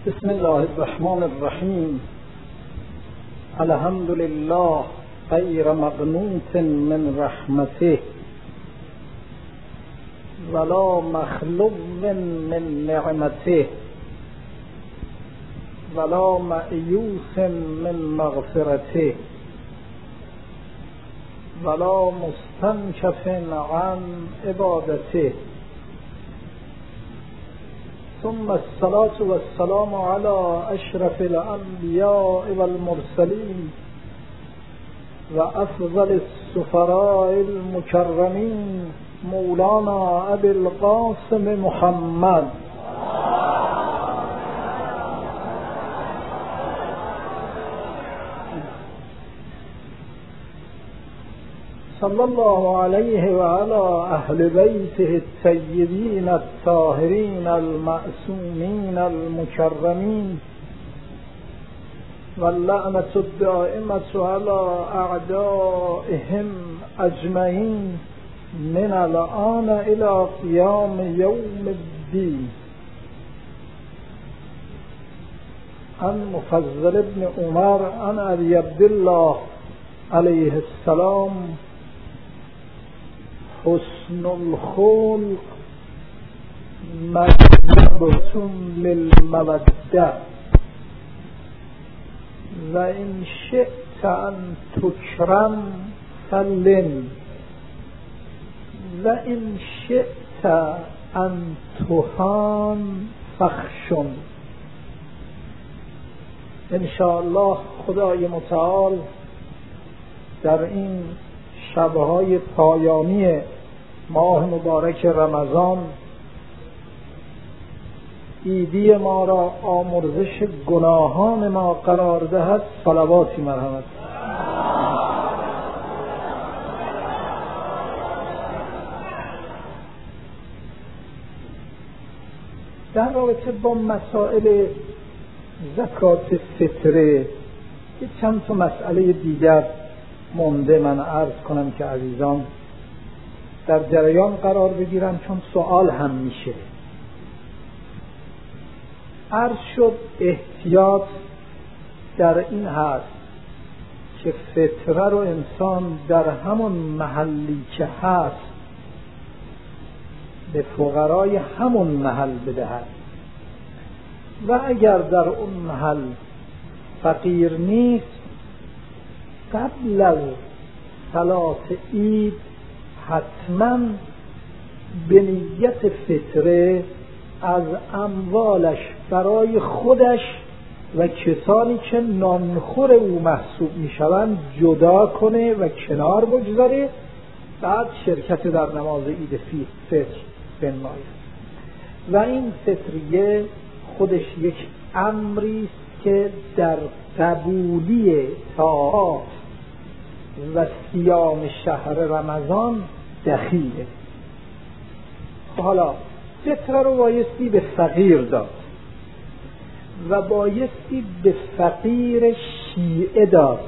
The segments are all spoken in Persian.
بسم الله الرحمن الرحیم. الحمد لله غیر مقنوط من رحمته ولا مخلو من نعمته ولا مأیوس من مغفرته ولا مستنکف عن عبادته. ثم الصلاة والسلام على أشرف الأنبياء والمرسلين وأفضل السفراء المكرمين مولانا أبي القاسم محمد صلى الله عليه وعلى أهل بيته الطيبين الطاهرين المعصومين المكرمين واللعنة الدائمة على أعدائهم أجمعين من الآن إلى قيام يوم الدين. عن مفضل بن عمر عن أبي عبد الله عليه السلام: حسن الخلق مذهبة للمودة وإن شئت أن تكرم فلن وإن شئت أن تهان فخشن. انشاءالله خدای متعال در این شبهای پایانی ماه مبارک رمضان عیدی ما را آمرزش گناهان ما قرار دهد. صلواتی مرحمت. در رابطه با مسائل زکات فطره یه چند تا مسئله دیگر مونده من عرض کنم که عزیزان در جریان قرار بگیرن، چون سوال هم میشه. عرض شد احتیاط در این هست که فطره رو انسان در همون محلی که هست به فقرای همون محل بدهد و اگر در اون محل فقیر نیست قبل از صلاة عید حتما به نیت فطره از اموالش برای خودش و کسانی که نانخور او محسوب میشوند جدا کنه و کنار بگذاره، بعد شرکت در نماز عید فطر بنماید. و این فطریه خودش یک امری است که در قبولی طاعات و صیام شهر رمضان دخیله. حالا فطره رو بایستی به فقیر داد و بایستی به فقیر شیعه داد،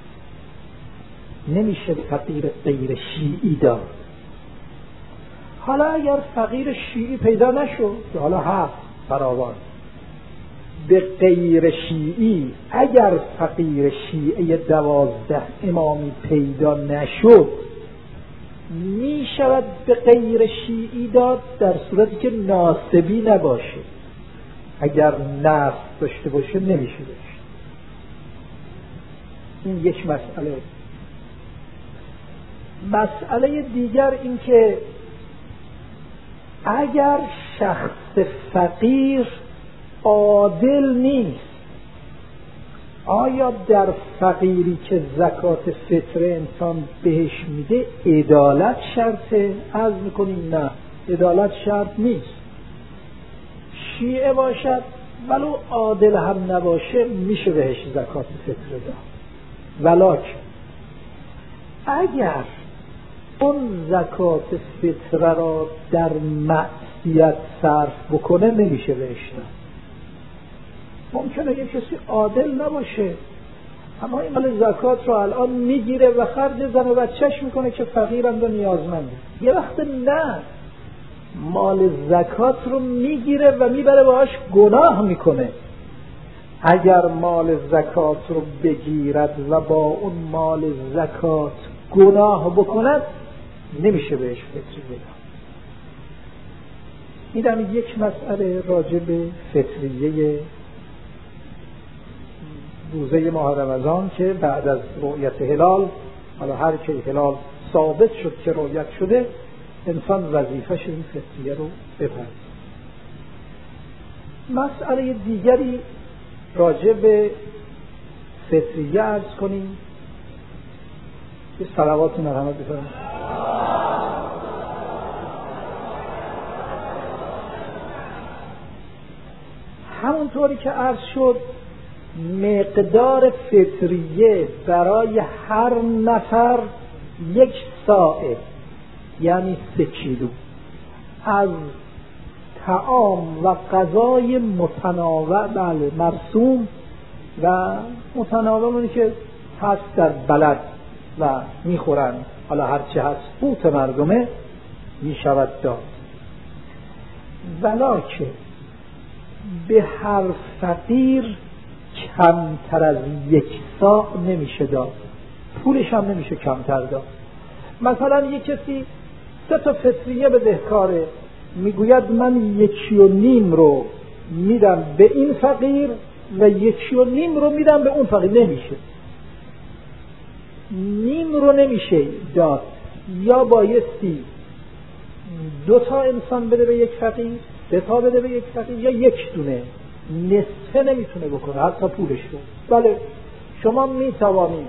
نمیشه فقیر غیر شیعی داد. حالا اگر فقیر شیعی پیدا نشد که حالا هست فراوان، به غیر شیعی اگر فقیر شیعه 12 امامی پیدا نشد می شود به غیر شیعی داد در صورتی که ناسبی نباشه. اگر نصب داشته باشه نمیشه داشت. این یک مسئله. مسئله دیگر این که اگر شخص فقیر عادل نیست، آیا در فقیری که زکات فطره انسان بهش میده عدالت شرطه؟ عرض میکنیم نه، عدالت شرط نیست. شیعه باشد ولو عادل هم نباشه میشه بهش زکات فطره داد. ولکن اگر اون زکات فطره را در معصیت صرف بکنه نمیشه بهش داد. ممکنه یه کسی عادل نباشه اما این مال زکات رو الان میگیره و خرج زن و بچهش میکنه که فقیرند و نیازمنده. یه وقت نه، مال زکات رو میگیره و میبره باهاش گناه میکنه اگر مال زکات رو بگیرد و با اون مال زکات گناه بکند نمیشه بهش فطریه داد. این یک مسئله راجع به فطریه روزه ماه رمضان که بعد از رؤیت هلال، حالا هر که هلال ثابت شد که رؤیت شده، انسان وظیفش این فطریه رو بپرد. مسئله دیگری راجع به فطریه عرض کنیم. یه صلوات مرحمت بفرمایید. همونطوری که عرض شد مقدار فطریه برای هر نفر 1 ساعه یعنی 3 کیلو از طعام و غذای متنوع، بله مرسوم و متنوع اونی که هست در بلد و میخورن، حالا هرچی هست قوت مردمه، میشود داد. ولکن به هر فقیر کمتر از 1 ساع نمیشه داد، پولش هم نمیشه کمتر داد. مثلا یک کسی 3 تا فطریه بدهکاره، میگوید من 1.5 رو میدم به این فقیر و 1.5 رو میدم به اون فقیر، نمیشه. نیم رو نمیشه داد، یا بایستی 2 تا انسان بده به یک فقیر، 3 تا بده به یک فقیر، یا 1 دونه، نصفه نمیتونه بکنه حتی پولش رو. بله شما میتوانید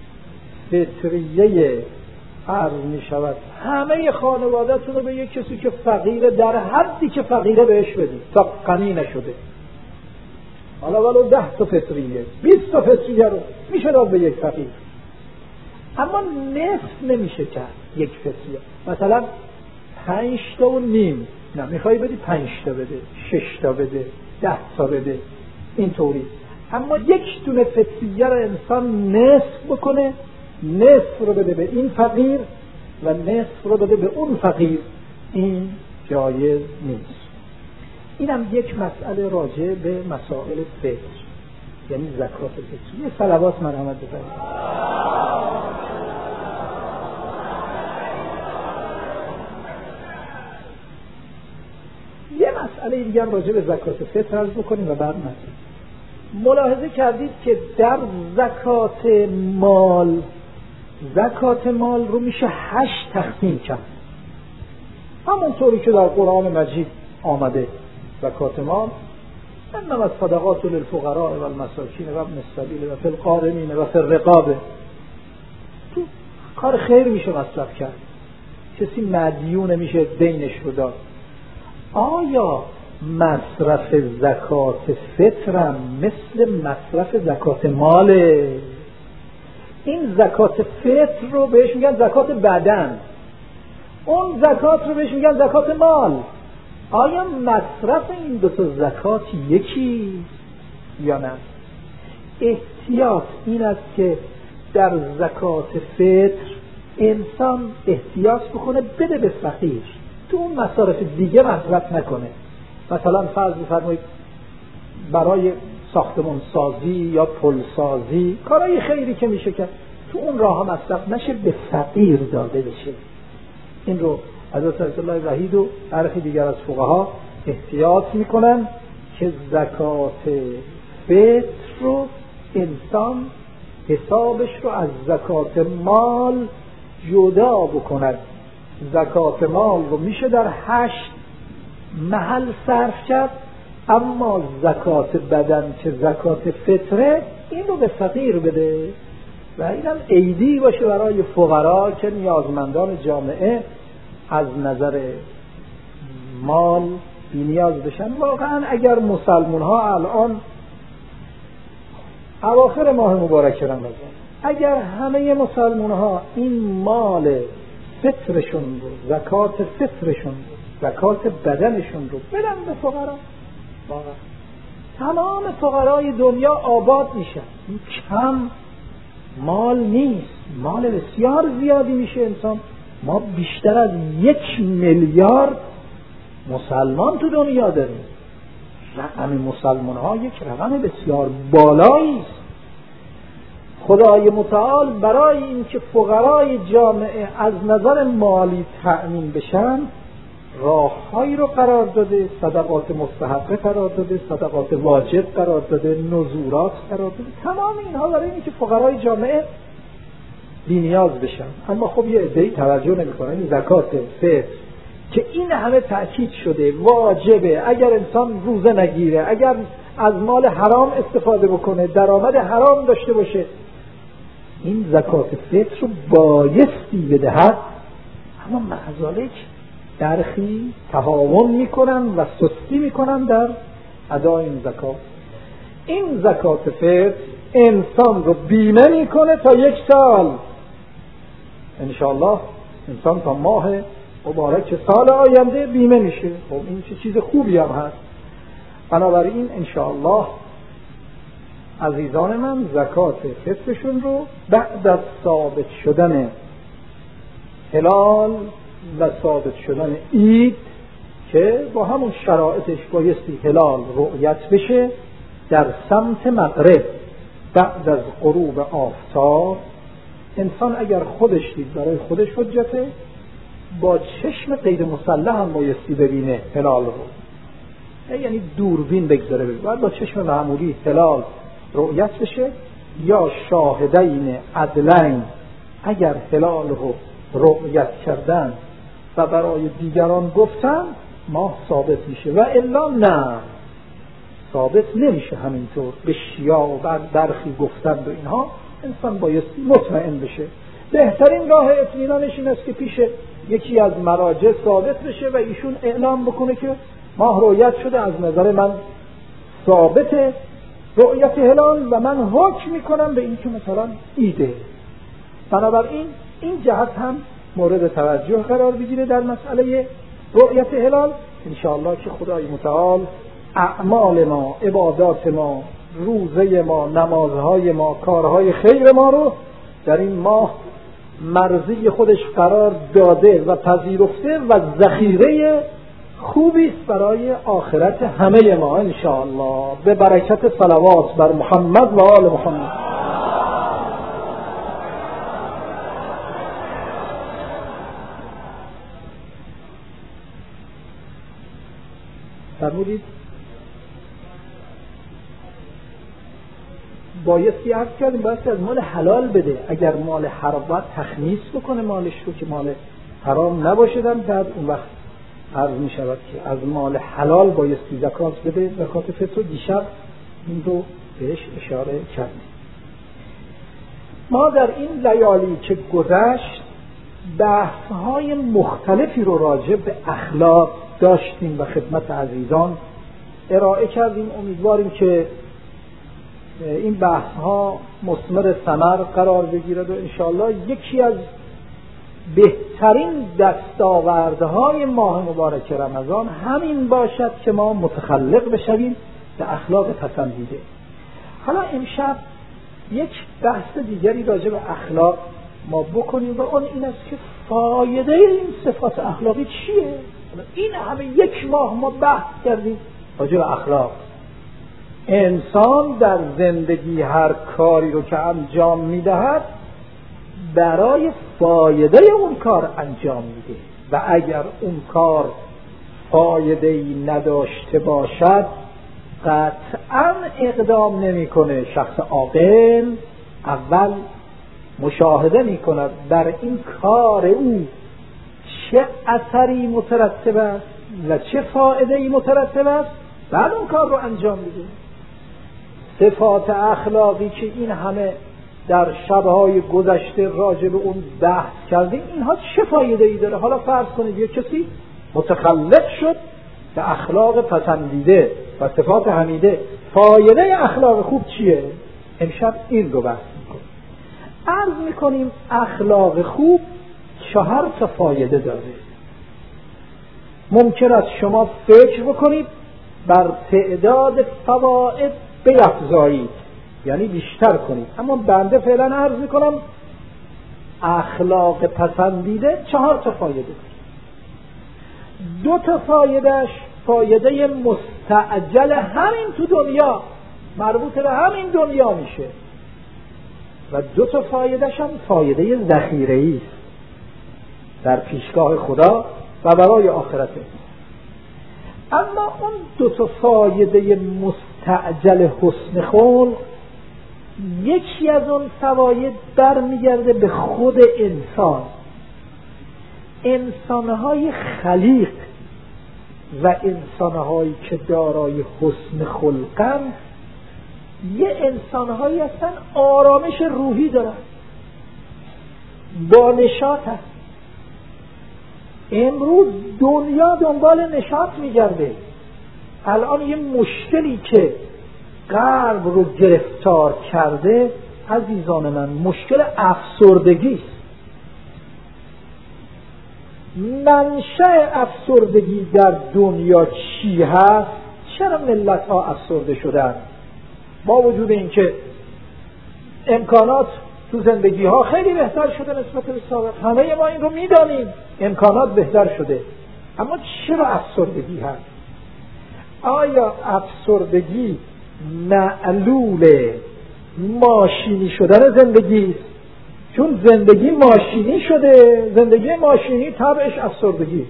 فطریه عرض میشود همه خانواده‌تون رو به یک کسی که فقیره در حدی که فقیره بهش بدید تا غنی نشده، حالا ولو 10 تا فطریه 20 تا فطریه رو میشه داد به یک فقیر، اما نصف نمیشه کرد یک فطریه. مثلا 5 تا و نیم، نه میخوای بدی 5 تا بده، 6 تا بده، 10 تا بده، اینطوری. اما 1 دونه فطریه رو انسان نصف بکنه، نصف رو بده به این فقیر و نصف رو بده به اون فقیر، این جایز نیست. اینم یک مسئله راجع به مسائل فطر، یعنی زکات فطر. یه صلوات مرحمت بفرمایید. یه مسئله دیگه هم راجع به زکات فطر عرض بکنیم و بعد ملاحظه کردید که در زکات مال رو میشه 8 تقسیم کرد، همونطوری که در قرآن مجید آمده. زکات مال انما الصدقات للفقراء والمساکین و ابن السبیل و فی الغارمین و فی الرقاب، تو کار خیر میشه مصرف کرد، کسی مدیون میشه دینش رو داد. آیا مصرف زکات فطرم مثل مصرف زکات ماله؟ این زکات فطر رو بهش میگن زکات بدن، اون زکات رو بهش میگن زکات مال. آیا مصرف این 2 تا زکات یکی یا نه؟ احتیاط این است که در زکات فطر انسان احتیاط بکنه بده به فقیر، تو اون مصارف دیگه مصرف نکنه. مثلا فرض بفرمایید برای ساختمان سازی یا پل سازی، کارهای خیری که میشه که تو اون راه ها مصرف نشه، به فقیر داده بشه. این رو حضرت آیت الله وحید و برخی دیگر از فقها احتیاط میکنن که زکات فطر رو انسان حسابش رو از زکات مال جدا بکند. زکات مال رو میشه در 8 محل صرف کرد، اما زکات بدن که زکات فطره این رو به فقیر بده و اینم عیدی باشه برای فقرا که نیازمندان جامعه از نظر مال بی‌نیاز بشن. واقعا اگر مسلمان ها الان اواخر ماه مبارک رمضان اگر همه مسلمان ها این مال فطرشون رو، زکات فطرشون رو، زکات بدنشون رو بدن به فقرا، واقعا تمام فقرای دنیا آباد میشن. این کم مال نیست، مال بسیار زیادی میشه. انسان، ما بیشتر از 1 میلیارد مسلمان تو دنیا داریم. رقم مسلمان ها یک رقم بسیار بالایی است. خدای متعال برای اینکه فقرای جامعه از نظر مالی تأمین بشن راههایی رو قرار داده، صدقات مستحقه قرار داده، صدقات واجب قرار داده، نذورات قرار داده. تمام اینها برای اینکه فقرای جامعه بی‌نیاز بشن. اما خب یه عده‌ای توجه نمی‌کنن. زکات فطر که این همه تأکید شده واجبه، اگر انسان روزه نگیره، اگر از مال حرام استفاده بکنه، درآمد حرام داشته باشه، این زکات فطر رو بایستی بدهد. اما معذالک درخی تهاون میکنن و سستی میکنن در ادای این زکات. این زکات فطر انسان رو بیمه میکنه تا 1 سال. انشاءالله انسان تا ماه مبارک سال آینده بیمه میشه. خب این چیز خوبی هم هست. بنابراین انشاءالله عزیزان من زکات فطرشون رو بعد از ثابت شدن هلال و ثابت شدن عید که با همون شرایطش بایستی هلال رؤیت بشه در سمت مغرب بعد از غروب آفتاب، انسان اگر خودش دید برای خودش حجته، با چشم غیر مسلح هم بایستی ببینه هلال رو، یعنی دوربین بگذاره ببینه، باید با چشم معمولی هلال رؤیت بشه، یا شاهدین عدلین اگر هلال رو رؤیت کردن و برای دیگران گفتن ماه ثابت میشه، و الا نه ثابت نمیشه. همینطور به شیعه و برخی گفتند و اینها انسان بایستی مطمئن بشه. بهترین راه اطمینانش این است که پیش یکی از مراجع ثابت بشه و ایشون اعلام بکنه که ماه رؤیت شده، از نظر من ثابت رؤیت هلال و من حکم میکنم به این که مثلا ایده. بنابراین این جهت هم مورد توجه قرار بگیره در مسئله رؤیت هلال. انشاءالله که خدای متعال اعمال ما، عبادات ما، روزه ما، نمازهای ما، کارهای خیر ما رو در این ماه مرضی خودش قرار داده و پذیرفته و ذخیره خوبی است برای آخرت همه ما انشاءالله، به برکت صلوات بر محمد و آل محمد. فرمودید بایستی عرض کردیم بایستی از مال حلال بده. اگر مال حرام باید تخمیس بکنه مالش رو که مال حرام نباشدن، بعد اون وقت عرض می شود که از مال حلال بایستی زکات بده. زکات فطر دیشب این رو بهش اشاره کردیم. ما در این لیالی که گذشت بحث‌های مختلفی رو راجع به اخلاق داشتیم و خدمت عزیزان ارائه کردیم. امیدواریم که این بحث‌ها مثمر ثمر قرار بگیرد و انشاءالله یکی از بهترین دستاوردهای ماه مبارک رمضان همین باشد که ما متخلق بشویم به اخلاق پسندیده. حالا امشب یک بحث دیگری راجع به اخلاق ما بکنیم و اون این است که فایده این صفات اخلاقی چیه؟ این همه یک ماه ما بحث کردیم راجع به اخلاق. انسان در زندگی هر کاری رو که انجام میدهد برای فایده اون کار انجام میده و اگر اون کار فایده‌ای نداشته باشد قطعاً اقدام نمیکنه. شخص عاقل اول مشاهده میکند بر این کار او چه اثری مترتب است و چه فایده‌ای مترتب است، بعد اون کار رو انجام میده. صفات اخلاقی که این همه در شبهای گذشته راجع به اون بحث کردیم، اینها چه فایده‌ای داره؟ حالا فرض کنید یک کسی متخلق شد به اخلاق پسندیده و صفات حمیده، فایده اخلاق خوب چیه؟ امشب این رو بحث میکنیم. عرض میکنیم اخلاق خوب 4 تا فایده داره. ممکن است شما فکر بکنید بر تعداد فواید بیفزایید، یعنی بیشتر کنید، اما بنده فعلا عرض میکنم اخلاق پسندیده 4 تا فایده داره. 2 تا فایدهش فایده مستعجل همین تو دنیا، مربوط به همین دنیا میشه و دو تا فایدهش هم فایده ذخیره‌ای است در پیشگاه خدا و برای آخرته. اما اون دو تا فایده مستعجل حسن خلق، یکی از اون فواید برمیگرده به خود انسان. انسانهای خلیق و انسانهایی که دارای حسن خلقن یه انسانهایی هستن آرامش روحی دارن، با نشاط هست. امروز دنیا دنبال نشاط میگرده. الان یه مشکلی که غرب رو گرفتار کرده عزیزان من مشکل افسردگی است. منشأ افسردگی در دنیا چی هست؟ چرا ملت ها افسرده شدن؟ با وجود اینکه امکانات تو زندگی ها خیلی بهتر شده نسبت به سابق، همه ما این رو میدانیم، امکانات بهتر شده، اما چرا افسردگی هست؟ آیا افسردگی معلول ماشینی شدن زندگی است؟ چون زندگی ماشینی شده، زندگی ماشینی طبعش افسردگی.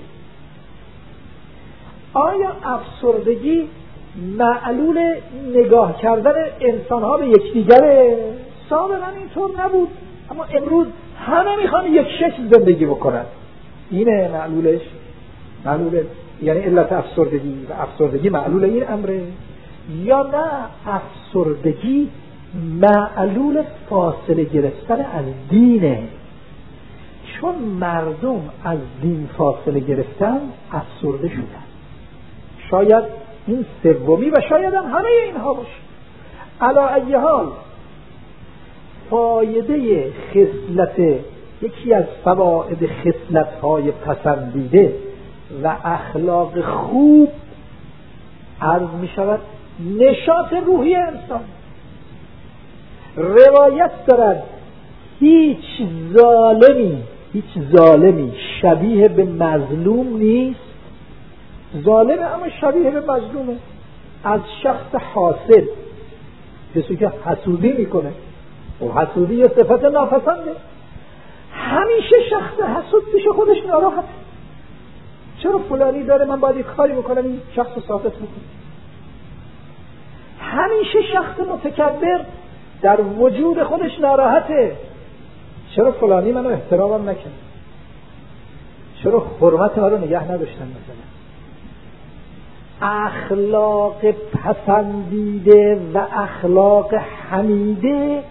آیا افسردگی معلول نگاه کردن انسان‌ها به یکدیگره؟ سابقا اینطور نبود، اما امروز همه میخوان یک شکل زندگی بکنن. اینه معلولش، معلول یعنی علت افسردگی، و افسردگی معلول این امره. یا نه افسردگی معلول فاصله گرفتن از دینه، چون مردم از دین فاصله گرفتن افسرده شدن. شاید این سومی و شاید هم همه اینها باشه. علی ای حال فایده خصلت، یکی از فواید خصلت‌های پسندیده و اخلاق خوب عرض می شود نشاط روحی انسان. روایت دارد هیچ ظالمی شبیه به مظلوم نیست. ظالم اما شبیه به مظلومه. از شخص حاسد، کسی که حسودی میکنه، و حسودی یه صفت ناپسنده، همیشه شخص حسود پیش خودش ناراحت. چرا فلانی داره من باید کاری بکنم این شخص ثابت میکنه. همیشه شخص متکبر در وجود خودش ناراحته. چرا فلانی منو احترامم نکنه، چرا حرمت منو نگه نداشتن. مثلا اخلاق پسندیده و اخلاق حمیده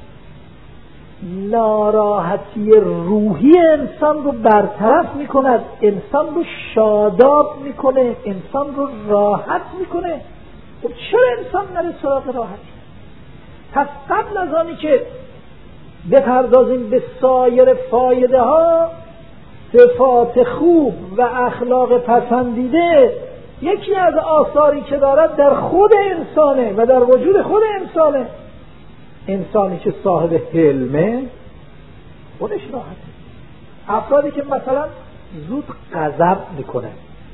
ناراحتی روحی انسان رو برطرف میکند، انسان رو شاداب میکنه، انسان رو راحت میکنه. خب چرا انسان نره سراغ راحت؟ پس قبل از آنی که بپردازیم به سایر فایده ها، صفات خوب و اخلاق پسندیده یکی از آثاری که دارد در خود انسانه و در وجود خود انسانه. انسانی که صاحب حلمه خودش راحته. افرادی که مثلا زود غضب میکنه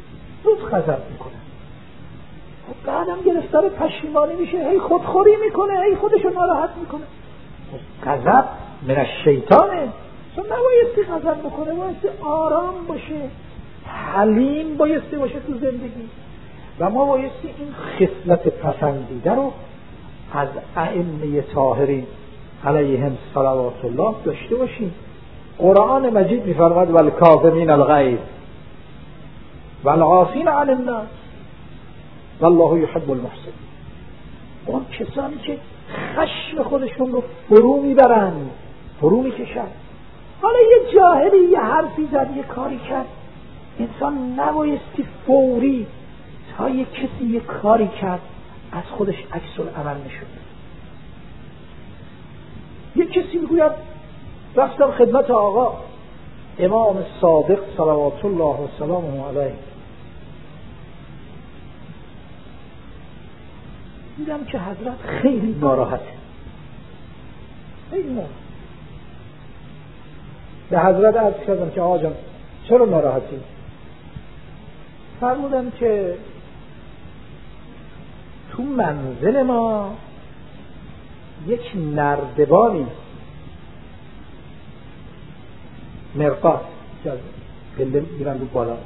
خب بعدم گرفتار پشیمانی میشه، هی خودخوری میکنه، هی خودشو ناراحت میکنه. غضب من الشیطانه. چون نبایستی غضب بکنه، بایستی آرام باشه، حلیم بایستی باشه تو زندگی. و ما بایستی این خصلت پسندیده رو از ائمه طاهرین علیهم صلوات الله داشته باشیم. قرآن مجید می‌فرماید والکاظمین الغیظ والعافین عن الناس والله یحب المحسنین. اون کسانی که خشم خودشون رو فرو میبرن، فرو میکشن. حالا یه جاهلی یه حرفی زد، یه کاری کرد، انسان نبایستی فوری تا یه کسی یه کاری کرد از خودش عکس العمل نشون. یه کسی میگوید رفتم خدمت آقا امام صادق صلوات الله و سلامه علیه، دیدم که حضرت خیلی ناراحته، خیلی ناراحت. به حضرت عرض کردم که آقا جان چرا ناراحتی؟ فرمودم که تو منزل ما یک نردبانی مرقات پله میرن رو بالا.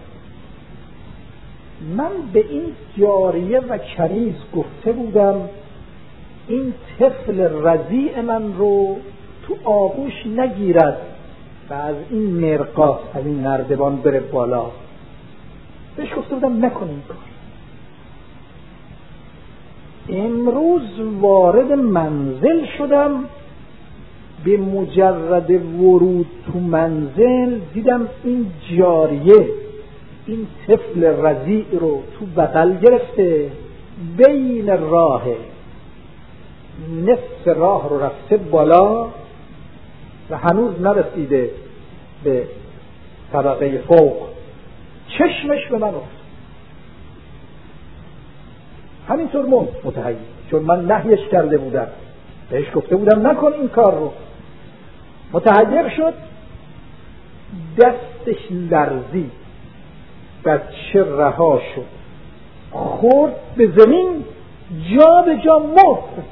من به این جاریه و کنیز گفته بودم این طفل رضیع من رو تو آغوش نگیرد و از این مرقات، از این نردبان بره بالا. بهش گفته بودم نکن این کار. امروز وارد منزل شدم، به مجرد ورود تو منزل دیدم این جاریه این طفل رضیع رو تو بغل گرفته، بین راه، نصف راه رو رفته بالا و هنوز نرسیده به طبقه فوق. چشمش به من افتاد، همینطور متحیر، چون من نهیش کرده بودم، بهش گفته بودم نکن این کار رو. متحیر شد، دستش لرزید، بچه رها شد، خورد به زمین، جا به جا مرد.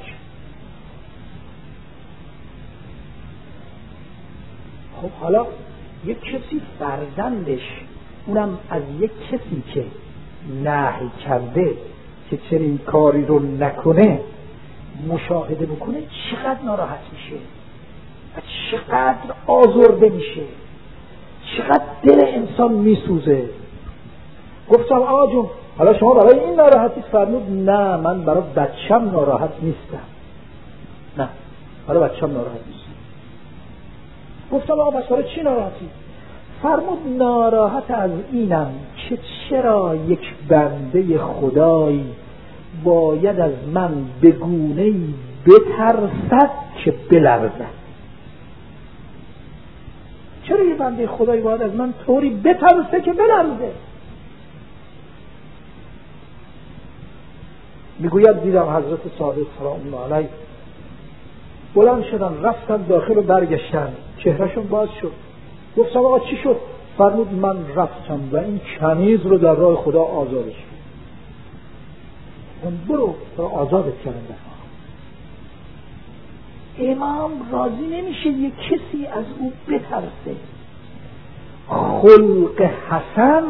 خب حالا یک کسی فرزندش، اونم از یک کسی که نهی کرده که چنین کاری رو نکنه، مشاهده بکنه، چقدر ناراحت میشه و چقدر آزرده میشه، چقدر دل انسان میسوزه. گفتم آقا جون حالا شما برای این ناراحتی؟ فرمود نه، من برای بچم ناراحت نیستم. نه، برای بچم ناراحت نیستم. گفتم آقا بس برای چی ناراحتی؟ فرمود ناراحت از اینم که چرا یک بنده خدایی باید از من به گونه‌ای بترسد که بلرزد. چرا یه بنده خدایی باید از من طوری بترسه که بلرزه؟ میگوید دیدم حضرت صادق سلام الله علیه بلند شدن، رفتن داخل و برگشتن، چهرهشون باز شد. گفتم آقا چی شد؟ فرمود من رفتم و این کنیز رو در راه خدا آزادش کرد. من برو آزادت کردم. امام راضی نمیشه یک کسی از او بترسه. خلق حسن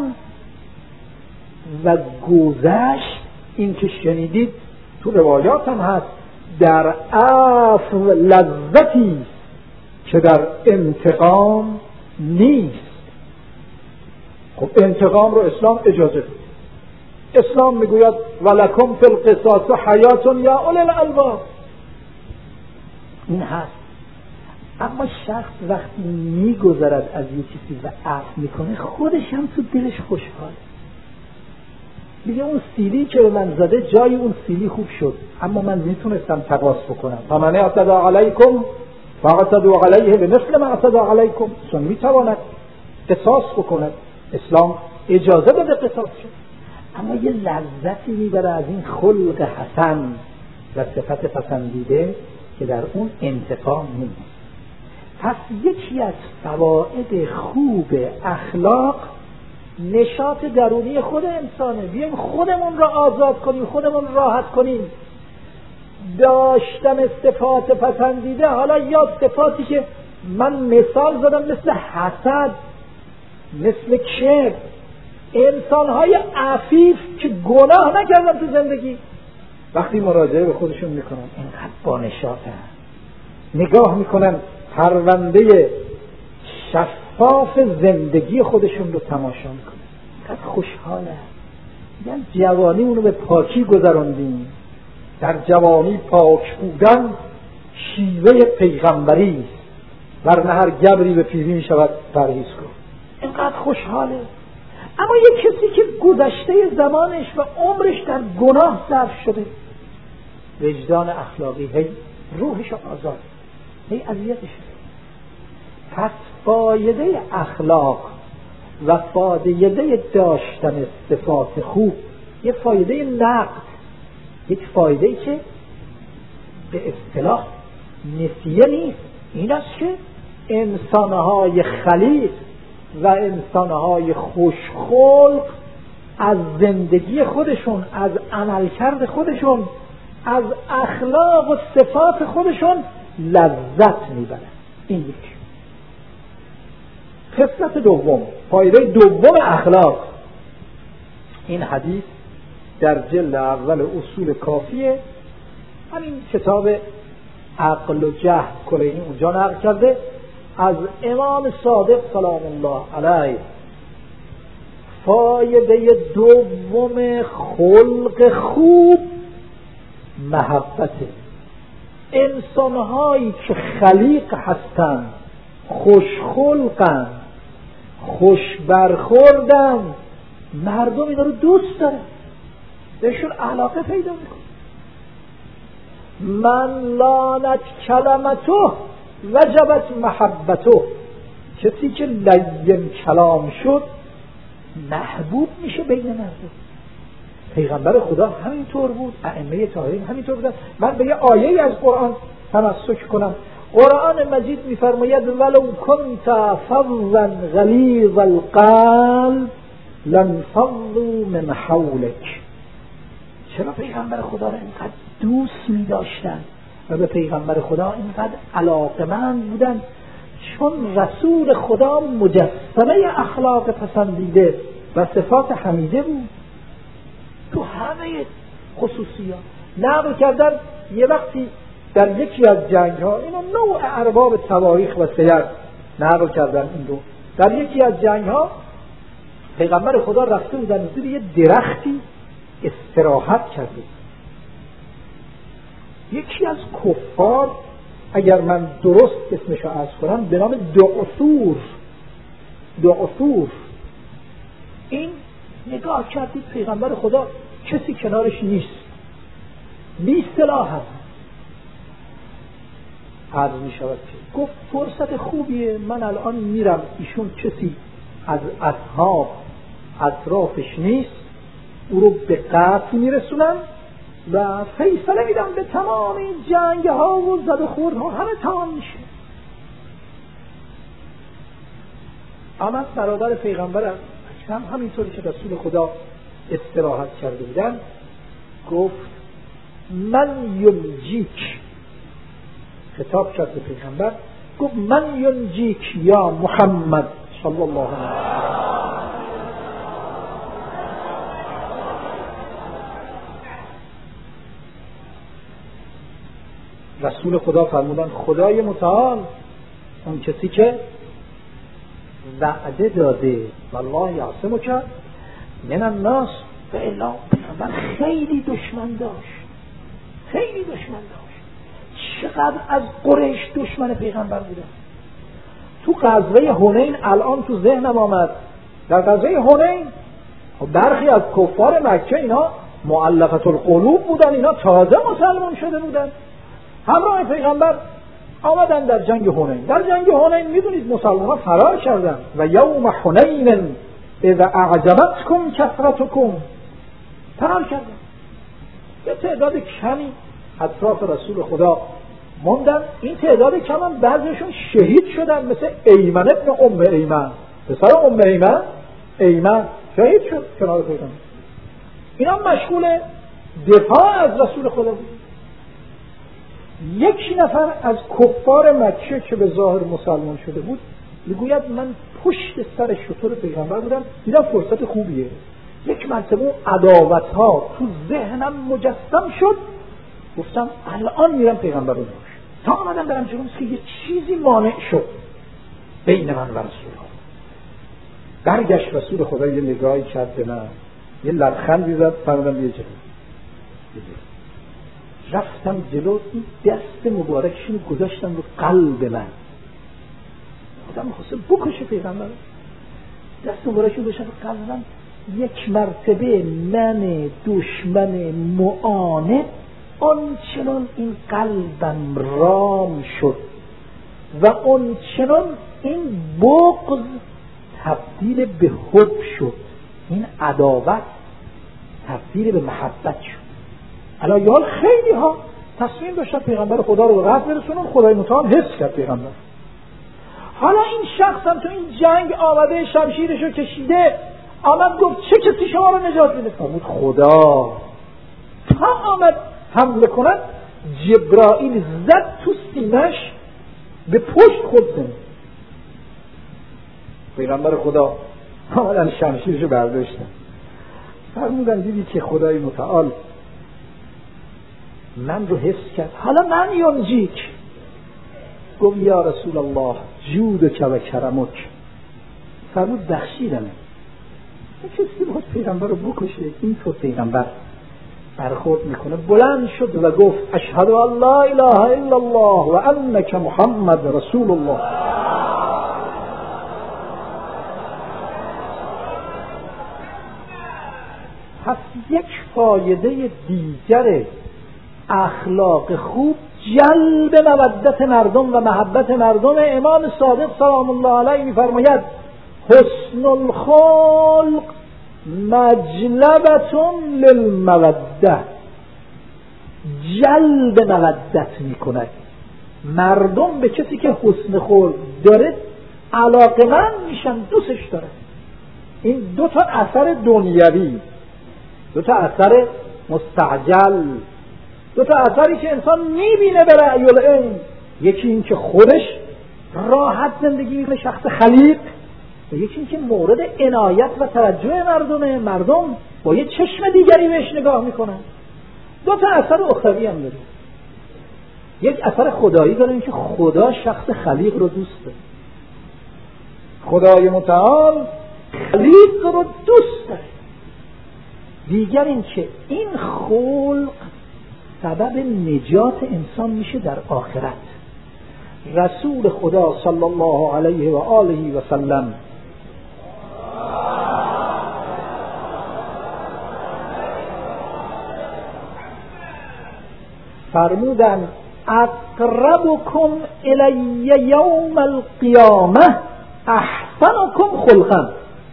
و گذشت، این که شنیدید تو روایات هم هست، در عفو لذتی که در انتقام نیست. خب انتقام رو اسلام اجازه داد. اسلام میگوید ولکم فی القصاص حیات یا اولی الالباب. این هست، اما شخص وقتی میگذرد از یک چیزی و عفو میکنه، خودش هم تو دلش خوشحال، میگه اون سیلی که به من زده جای اون سیلی خوب شد، اما من میتونستم تقاص بکنم. فمن اعتدی علیکم فاعتدوا علیه بمثل ما اعتدی علیکم. چون میتواند قصاص بکند، اسلام اجازه بده قصاص شد، اما یه لذتی میبره از این خلق حسن و صفت پسندیده که در اون انتقام نیست. پس یکی از فواید خوب اخلاق نشاط درونی خود انسانه. بیایم خودمون را آزاد کنیم، خودمون راحت کنیم. داشتن صفات پسندیده، حالا یا صفاتی که من مثال زدم مثل حسد، مثل کبر، انسان‌های عفیف که گناه نکردن تو زندگی، وقتی مراجعه به خودشون میکنن اینقدر با نشاطن، نگاه میکنن پرونده شفاف زندگی خودشون رو تماشا میکنن، اینقدر خوشحاله. میگن جوانی اونو به پاکی گذراندیم. در جوانی پاک بودن شیوه پیغمبری است، ورنه هر گبری به پیری میشود پرهیز کن. اینقدر خوشحاله. اما یک کسی که گذشته زمانش و عمرش در گناه صرف شده، وجدان اخلاقی هی روحش آزاد، هی اذیتش. پس فایده اخلاق و فایده داشتن صفات خوب یک فایده نقد، یک فایده که به اصطلاح نسیه نیست. این است که انسانهای خلیق و انسانهای خوشخلق از زندگی خودشون، از عملکرد خودشون از اخلاق و صفات خودشون لذت میبرن. این یک. خصلت دوم، فایده دوم اخلاق، این حدیث در جلد اول اصول کافیه، همین کتاب عقل و جهل کلینی اونجا نقل کرده از امام صادق سلام الله علیه. فایده دوم خلق خوب محبته. انسانهایی که خلیق هستند، خوشخلقن، خوش برخوردن، مردم اینا رو دوست دارن، بهشون علاقه پیدا میکنه. من لانت کلمته وجبت محبته. کسی که لین کلام شد محبوب میشه بین مردم. پیغمبر خدا همینطور بود، ائمه طاهرین همینطور بودن. من به یه آیه از قرآن تمسک کنم. قرآن مجید میفرماید ولو کنت فظا غلیظ القلب لانفضوا من حولک. چرا پیغمبر خدا را اینقدر دوست می‌داشتن و به پیغمبر خدا اینقدر علاقه‌مند بودن؟ چون رسول خدا مجسمه اخلاق پسندیده و صفات حمیده بود تو همه خصوصیات. نقل کردن یه وقتی در یکی از جنگ‌ها، اینو نوع ارباب تواریخ و سیر نقل کردن، این رو در یکی از جنگ‌ها پیغمبر خدا رفته بودن زیر یه درختی استراحت کرده. یکی از کفار، اگر من درست اسمشو عرض کنم، به نام دعثور، این نگاه کردید پیغمبر خدا کسی کنارش نیست، بی سلاح هست. عرض می شود که گفت فرصت خوبیه، من الان میرم، ایشون کسی از اصحاب اطرافش نیست، او رو به قتل میرسونم و فیصله میدم به تمام این جنگ ها و زد و خورد ها همه تمام میشه. اما برادر پیغمبر هم همینطوری که رسول خدا استراحت کرده بودن گفت من ینجیک، خطاب کرد به پیغمبر، گفت من ینجیک یا محمد صلی الله علیه وسلم. رسول خدا فرمودن خدای متعال اون کسی که وعده داده والله یعصمک من الناس، و الا پیغمبر خیلی دشمن داشت، چقدر از قریش دشمن پیغمبر بودن. تو غزوه حنین الان تو ذهنم آمد، در غزوه حنین برخی از کفار مکه اینا مؤلفة القلوب بودن، اینا تازه مسلمان شده بودن، همراه پیغمبر آمدن در جنگ حنین. در جنگ حنین میدونید مسلمان‌ها فرار کردن و یوم حنین اذا اعجبتکم کثرتکم، فرار کردن. یه تعداد کمی اطراف رسول خدا موندن. این تعداد کم هم بعضیشون شهید شدن، مثل ایمن ابن ام ایمن، پسر ام ایمن شهید شد کنار پیغمبر. اینا مشغول دفاع از رسول خدا بود. یک نفر از کفار مکه که به ظاهر مسلمان شده بود میگوید من پشت سر شتر پیغمبر بودم، دیدم فرصت خوبیه، یک مرتبه عداوت ها تو ذهنم مجسم شد، گفتم الان میرم پیغمبر رو داشت. تا آمدم برم جلو که یه چیزی مانع شد بین من و رسول خدا. برگشت رسول خدا یه نگاهی کرد به من، یه لبخندی زد، فرمودم یه جلو. رفتم جلو، این دست مبارکشون گذاشتم رو قلب من. آدم خواست بکشه پیغمبر، دست مبارکشون گذاشتم رو قلب من. یک مرتبه من دشمن معاند آنچنان این قلبم رام شد و آنچنان این بغض تبدیل به حب شد، این عداوت تبدیل به محبت شد. الان خیلی ها تصمیم داشتن پیغمبر خدا رو به قتل برسونن، خدای متعال حفظ کرد پیغمبر. حالا این شخص هم تو این جنگ آمده، شمشیرش رو کشیده، آمد گفت چه کسی شما رو نجات میده؟ فرمود خدا. تا آمد حمله کند، جبرائیل زد تو سینه‌اش، به پشت خود زد. پیغمبر خدا آمدن شمشیرشو برداشتن، فرمودن دیدی که خدای متعال من رو حفظ کرد، حالا من ینجیک. گفت یا رسول الله جودک و کرمک. فرمود بخشیدمه. کسی باید پیغمبر رو بکشه؟ اینطور پیغمبر برخورد میکنه. بلند شد و گفت اشهد ان لا اله الا الله و انک محمد رسول الله. پس یک فایده دیگر اخلاق خوب جلب مودت مردم و محبت مردم. امام صادق سلام الله علیه میفرماید حسن الخلق مجلبة للموده، جلب مودت میکند. مردم به کسی که حسن خلق داره علاقمند میشن، دوستش داره. این دو تا اثر دنیوی، دو تا اثر مستعجل، دو تا اثری که انسان میبینه به رأی العین. یکی این که خودش راحت زندگی میکنه، شخص خلیق، و یکی این که مورد عنایت و توجه مردم با یه چشم دیگری بهش نگاه میکنن. دو تا اثر اخروی هم داره. یک اثر خدایی داره، این که خدا شخص خلیق رو دوست داره. خدای متعال خلیق رو دوست داره. دیگر این که این خلق سبب نجات انسان میشه در آخرت. رسول خدا صلی الله علیه و آله و سلم فرمودن اقربکم الی یوم القیامه احسنکم خلقا.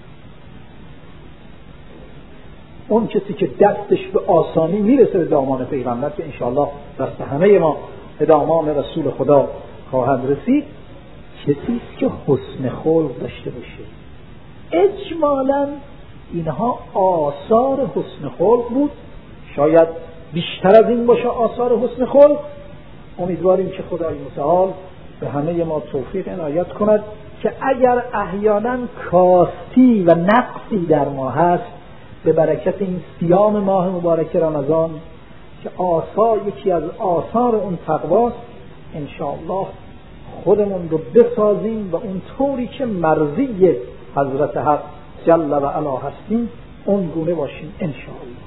اون کسی که دستش به آسانی میرسه به دامان پیغمبر، که انشاءالله دست همه ما به دامان رسول خدا خواهد رسید، کسی است که حسن خلق داشته باشه. اجمالاً اینها آثار حسن خلق بود. شاید بیشتر از این باشه آثار حسن خلق. امیدواریم که خدای متعال به همه ما توفیق عنایت کند که اگر احیانا کاستی و نقصی در ما هست، به برکت این صیام ماه مبارک رمضان که یکی از آثار اون تقواست، انشاءالله خودمون رو بسازیم و اون طوری که مرضی حضرت حق جل و علا هستیم اون گونه باشیم انشاءالله.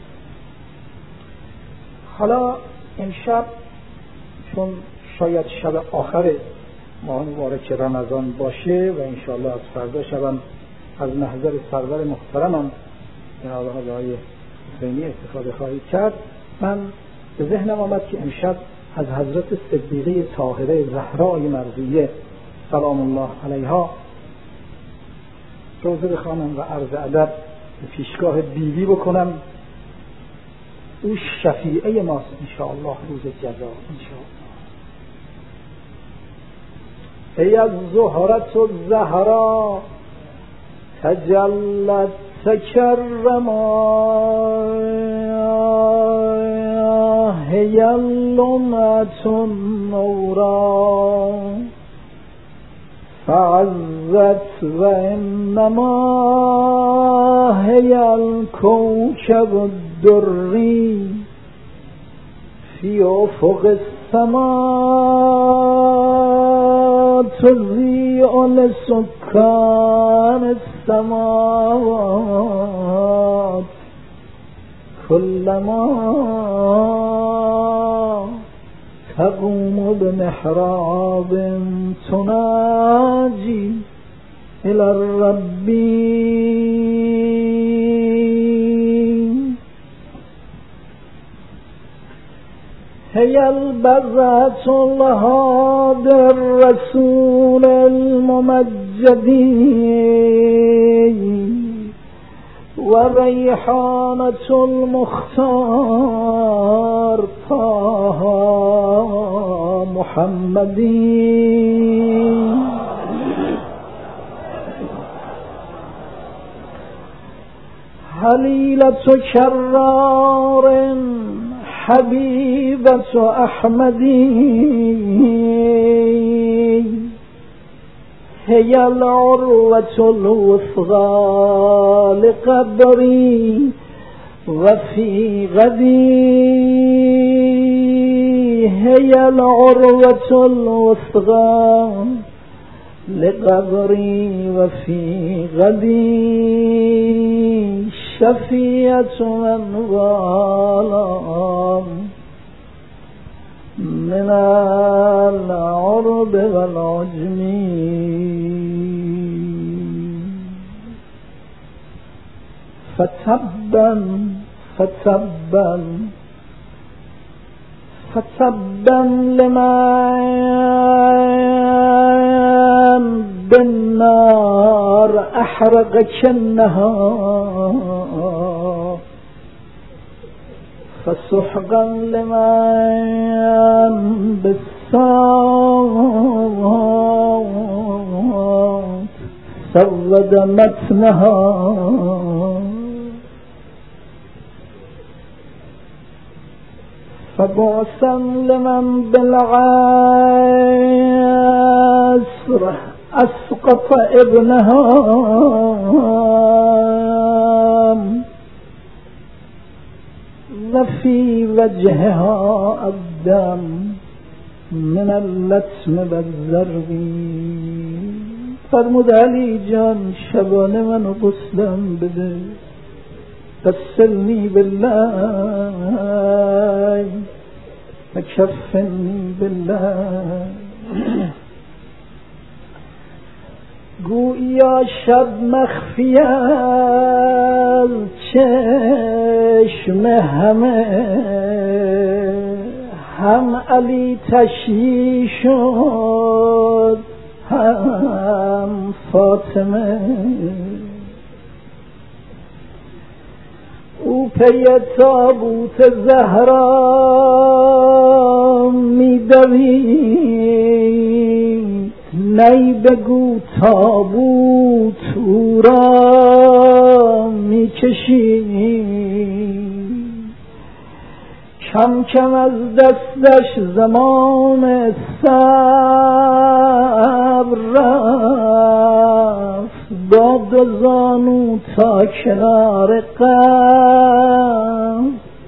حالا امشب چون شاید شب آخر ماه مبارک رمضان باشه و انشاءالله از فردا شبم از محضر سرور محترمم جناب آقای حسینی استفاده خواهید کرد، من به ذهنم آمد که امشب از حضرت صدیقه طاهره زهرای مرضیه سلام الله علیها روزه بخوانم و عرض ادب به پیشگاه بیوی بکنم. او شفیعه ماست انشاءالله روز جزا انشاءالله. ای از زهرت و زهرا تجلت تکرما هی اللمعة النورا فعزت و انما هی الکوکب الدری فی افق السماء تضیء لسکان السماوات كلما تقوم بمحراب تناجي إلى الرب هي البذة الهادي الرسول الممجد وريحانة المختار طه محمد هليلة كرار حبيبة أحمدي هي العروة الوثقى لقبري وفي غدي هي العروة الوثقى لقبري وفي غدي شفيعة من والام من العرب والعجم فتبا لمن بالنار أحرقك النهار فسحقا لمن بالصوت سود متنها فبعثا لمن بالعسر أسقط ابنها وفي وجهها الدم من اللتم والزرق فرمود علی جان شبانه منو غسلم بده غسلني بالله وكفني بالله گویا شب مخفی از چشم همه هم علی تشییع شد هم فاطمه او پی تابوت زهرا می دوید نی بگو تابوت او را می کشید کم کم از دستش زمان صبر رفت با دو زانو تا کنار قبر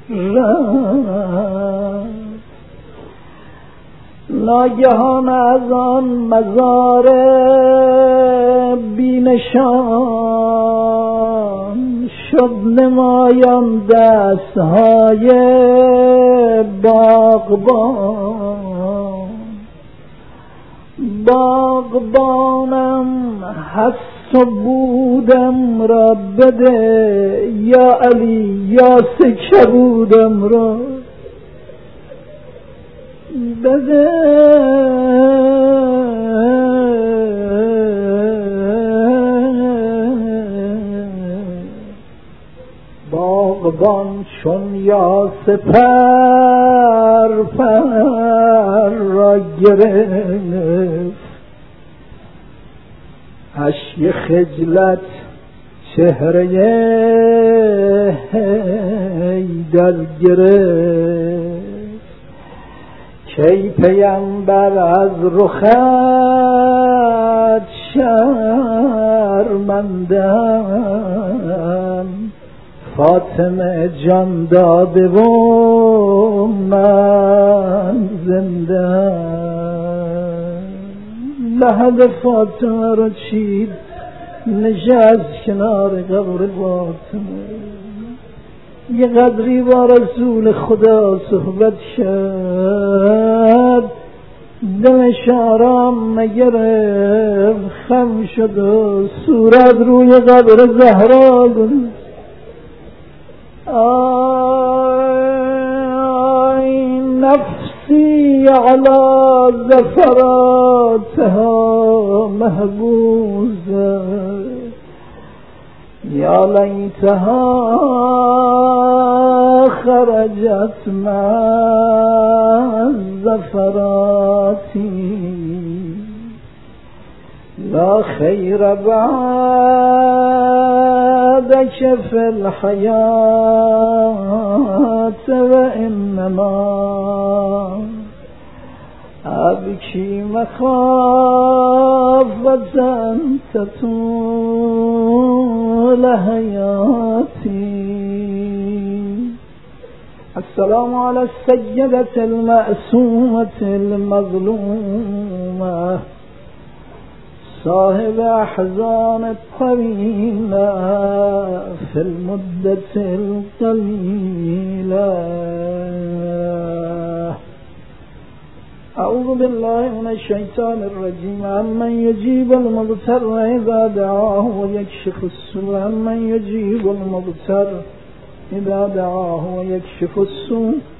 رفت ناگهان از آن مزار بینشان شد نمایان دستهای باغبانم هست و بودم را بده یا علی یا سکه بودم را بده باغبان چون یا سپر پر را گرفت اشک خجلت چهره حیدر گرفت کی پیمبر از رخت شرمندم فاطمه جان داده و من زنده لحد فاطمه رو چید نشست کنار قبر فاطمه یه قدری با رسول خدا صحبت شد دلش آرام نگرفت خم شد و صورت روی قبر زهرا گذاشت آی نفسی علی زفراتها محبوزه یا لیتها خرجت مع زفراتی لا خير بعدك في الحياة وإنما أبكي مخافة أن تطول حياتي. السلام على السيدة المأسومة المظلومة صاحب أحزان الطويلة في المدة القليلة. أعوذ بالله من الشيطان الرجيم. أمن يجيب المضطر إذا دعاه ويكشف السوء، أمن يجيب المضطر إذا دعاه ويكشف السوء